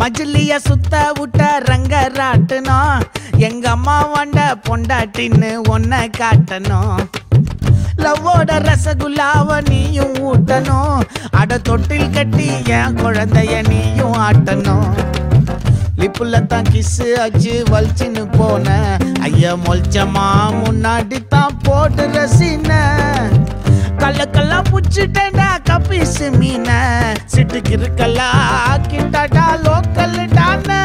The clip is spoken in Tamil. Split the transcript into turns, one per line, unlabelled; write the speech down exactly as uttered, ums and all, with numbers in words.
மஜிலிய சுத்த விட்ட ரங்கராட்டணும் எங்க அம்மா வண்ட பொண்டாட்டின்னு ஒன்ன காட்டணும் லவ்வோட ரசகுல்லாவ நீயும் ஊட்டணும் அட தொட்டில் கட்டி என் குழந்தைய நீயும் ஆட்டணும் லிப்புல தான் கிஸ்ஸு அச்சு வலிச்சுன்னு போன ஐயா மொல்ச்சமா முன்னாடி தான் போட்டு ரசின கல்லக்கெல்லாம் புச்சுட்டேன்டா கப்பீசு மீன சிட்டுக்கு இருக்கல்லா கிட்டாடா லோக்கல்